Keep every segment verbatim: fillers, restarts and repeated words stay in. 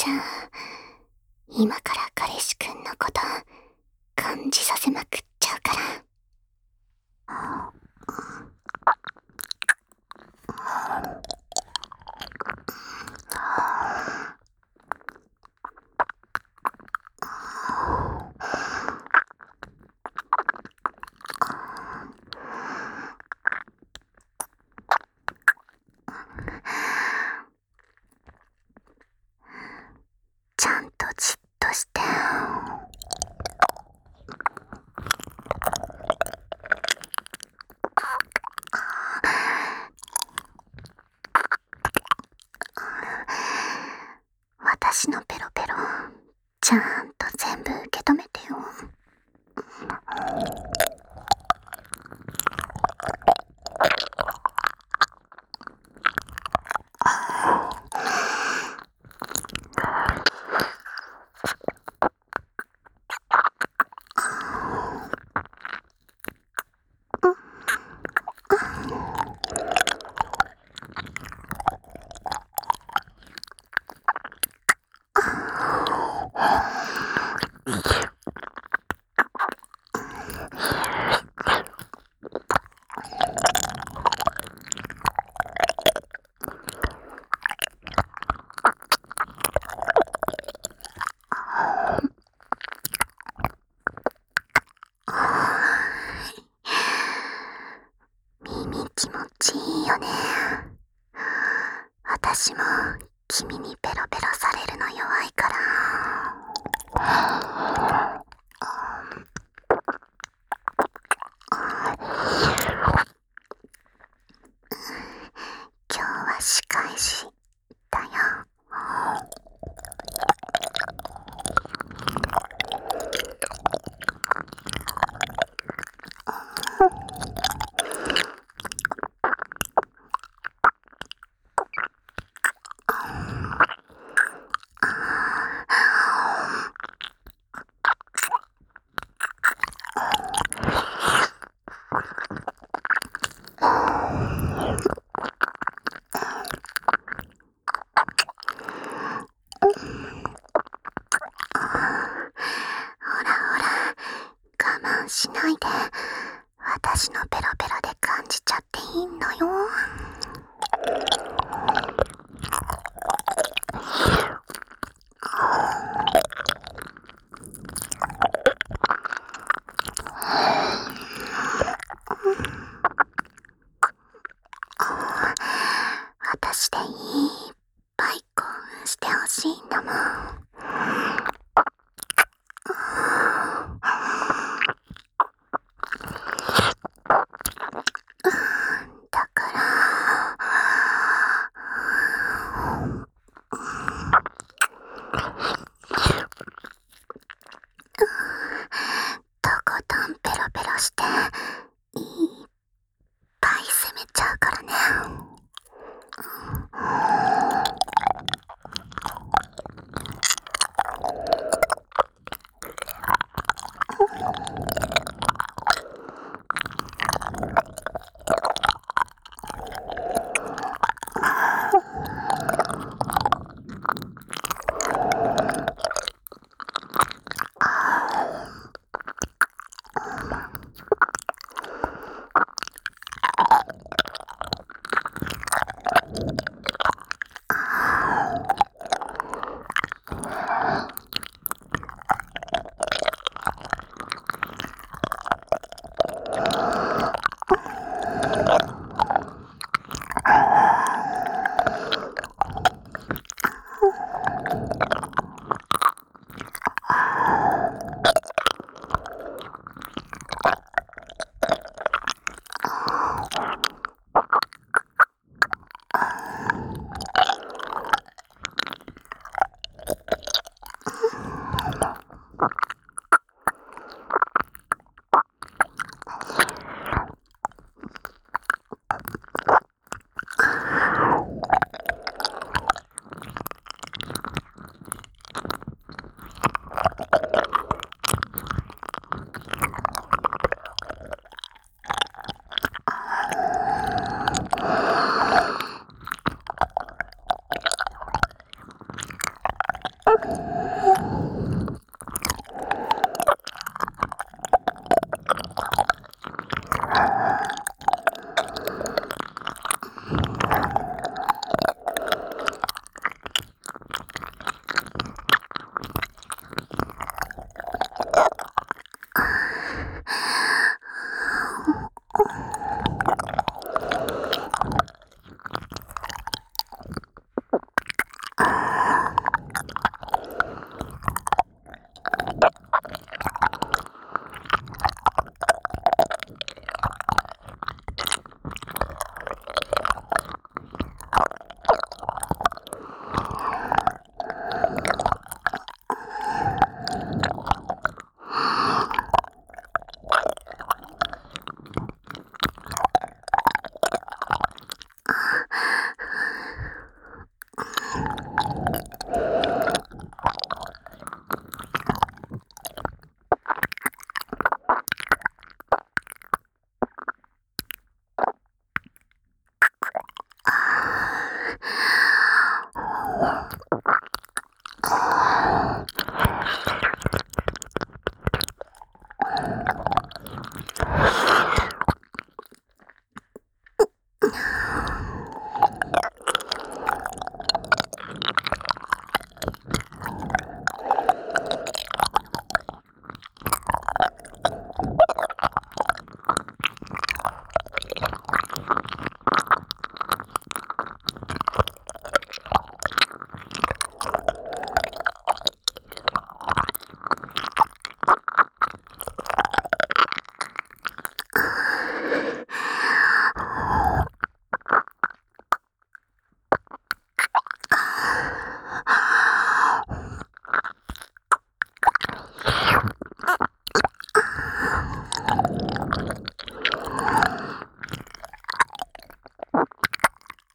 じゃあ、今から彼氏くんのこと感じさせまくっちゃうから。ちゃんとじっとして。私のペロペロちゃんと全部受け止めてよ。耳気持ちいいよね。私も君にペロペロされるの弱いから。今日は仕返しだよ。しないで、私のペロペロで感じちゃっていいのよ。私でいっぱい興奮してほしいんだもん。だからとことんペロペロしていっぱい攻めちゃうからね。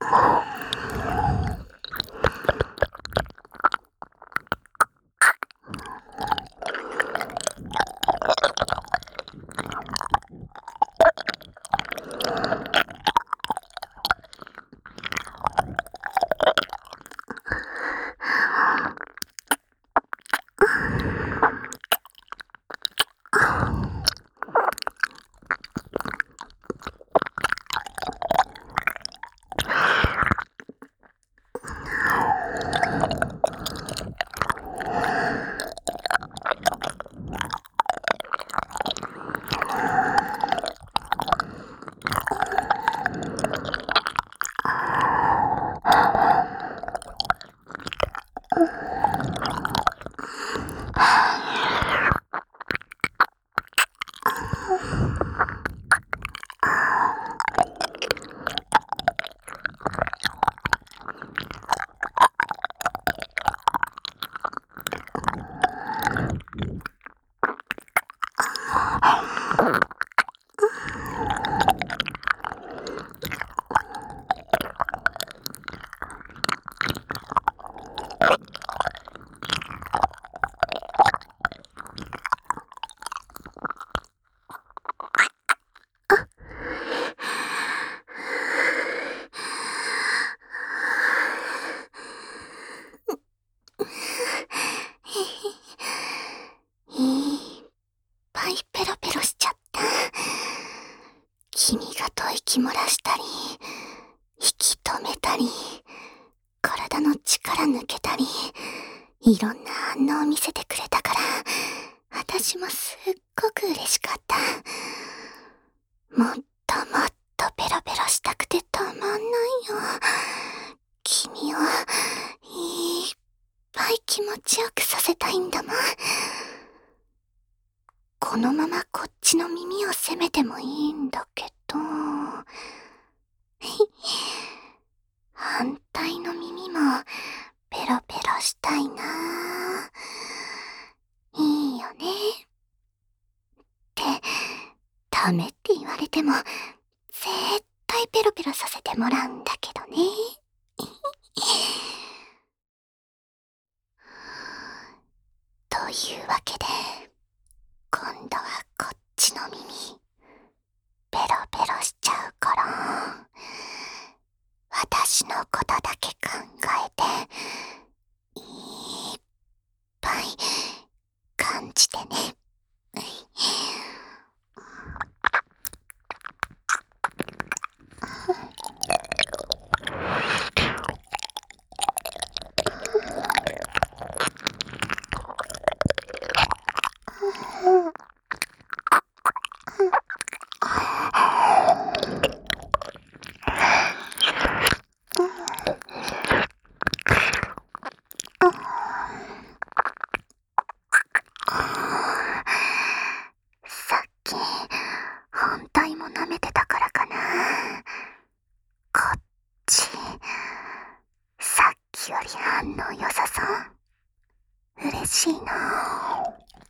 君がと息漏らしたり、息止めたり、体の力抜けたり、いろんな反応を見せてくれたから、私もすっごく嬉しかった。もっともっとペロペロしたくてたまんないよ。君をいっぱい気持ちよくさせたいんだもん。このままこっちの耳を責めてもいいんだけど、反対の耳もペロペロしたいな。いいよね。ってダメって言われても絶対ペロペロさせてもらうんだけどね。というわけで、今度はこっちの耳ペロペロしちゃうから、私のことだけ考えていっぱい感じてね。さっき反対も舐めてたからかな。こっちさっきより反応良さそう。嬉しいな。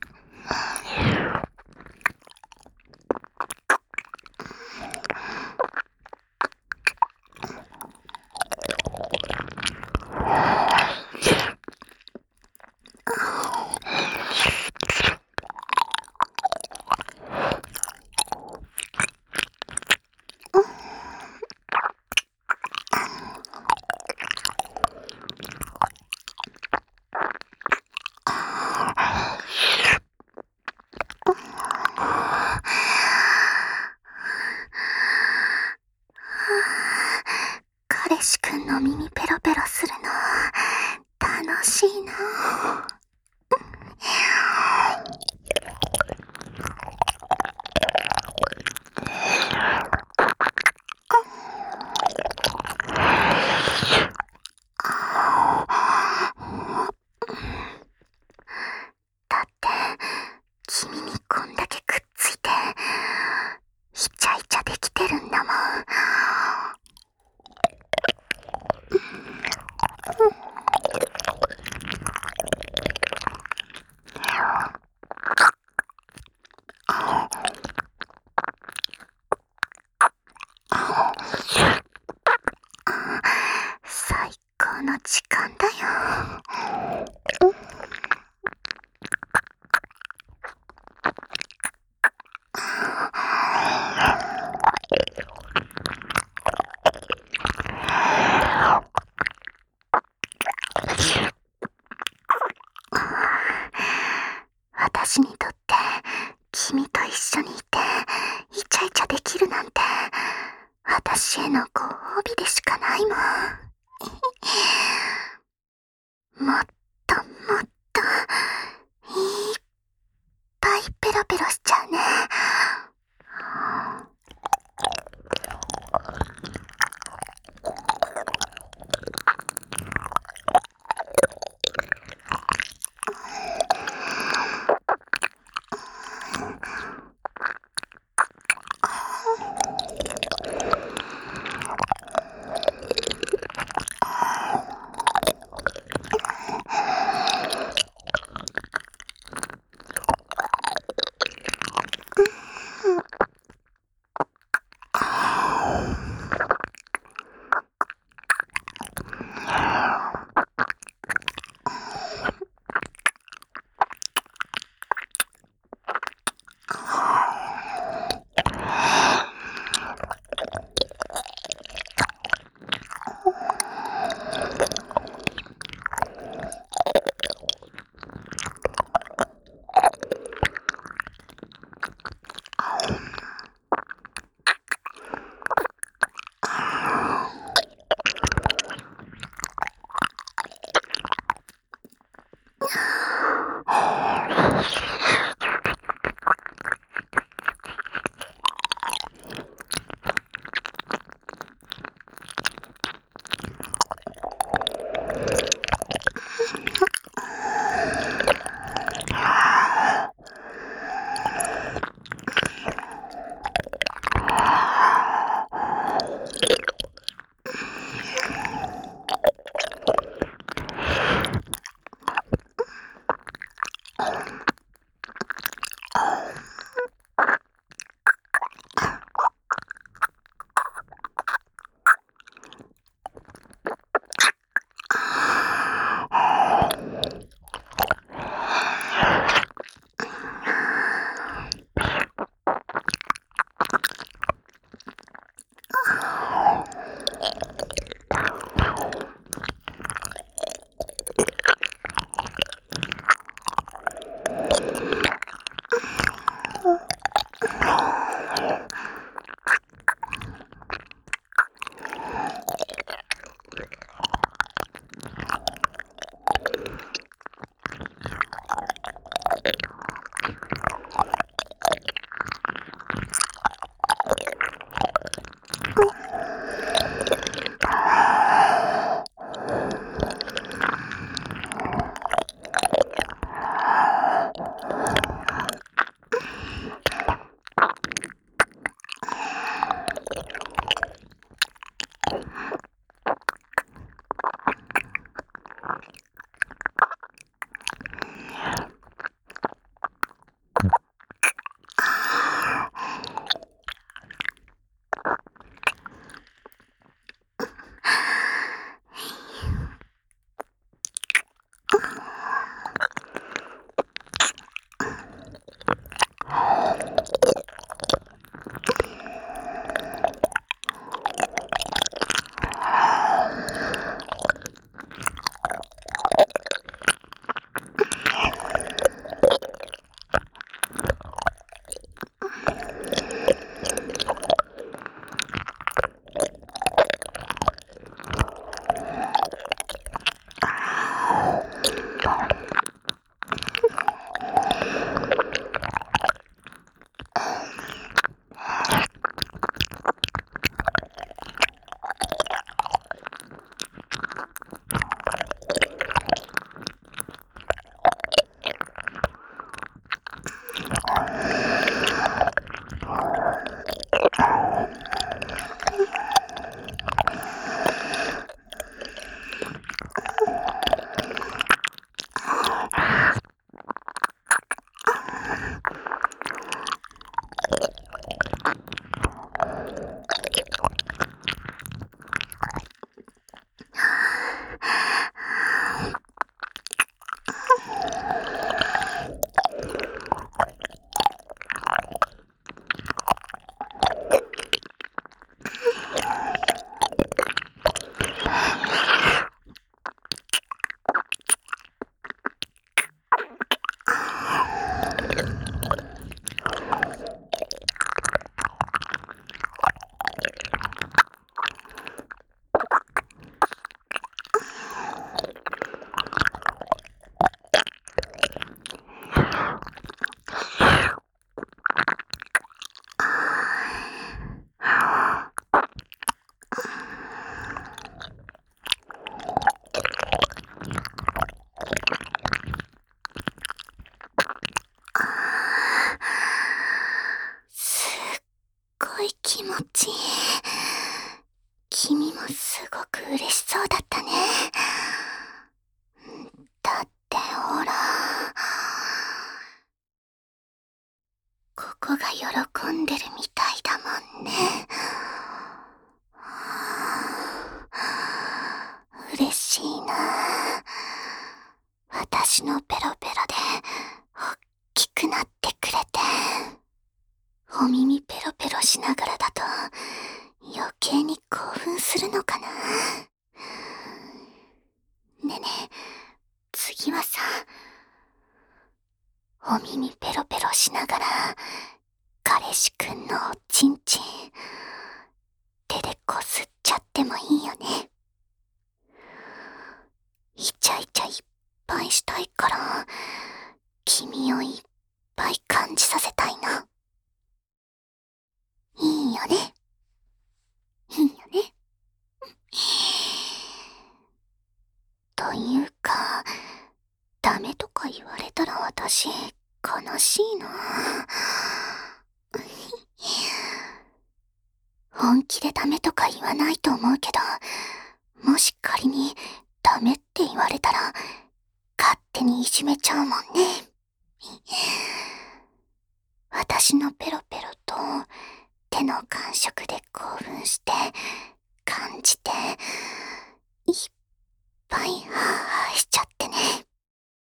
彼氏くんの耳ペロペロするの楽しいな。だって君にこんだけくっついてイチャイチャできてるんだもん。 の時間だよ。私にとって君と一緒にいてイチャイチャできるなんて私へのご褒美でしかないもん。もっともっ嬉しそうだったね。だってほら、ここが喜んでるみたいだもんね。嬉しいな。私のペロペロでおっきくなってくれて。お耳ペロペロしながらだと余計に興奮するのかな。ねえねえ、次はさ、お耳ペロペロしながら彼氏くんのおちんちん手でこすっちゃってもいいよね。イチャイチャいっぱいしたいから君をいっぱい感じさせたいな。いいよね。いいよね。というか、ダメとか言われたら私悲しいな。本気でダメとか言わないと思うけど、もし仮にダメって言われたら勝手にいじめちゃうもんね。私のペロペロと手の感触で興奮して感じていっぱい